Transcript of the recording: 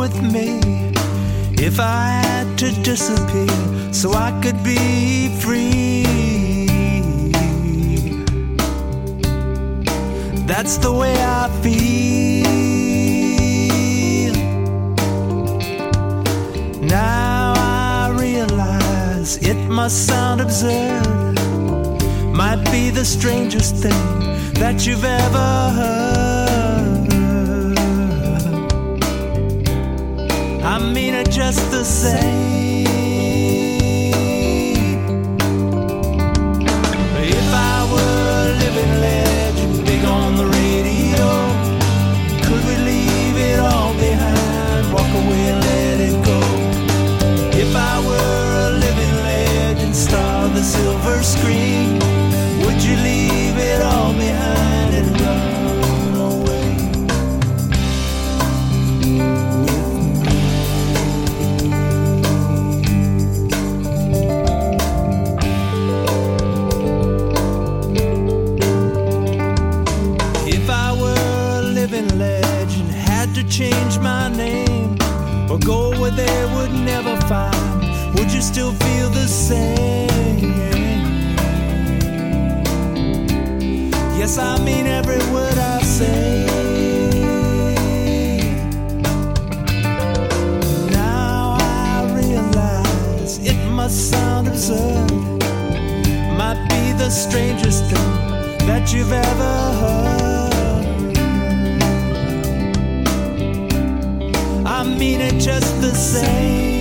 with me if I had to disappear so I could be free. That's the way I feel. Now I realize it must sound absurd, might be the strangest thing that you've ever heard. I mean it just the same. If I were a living legend, big on the radio, could we leave it all behind, walk away and let it go? If I were a living legend, star of the silver screen, would you leave it all behind and run away with me? If I were a living legend, had to change my name or go where they would never find, would you still feel the same? Yes, I mean every word I say. Now I realize it must sound absurd, might be the strangest thing that you've ever heard. I mean it just the same.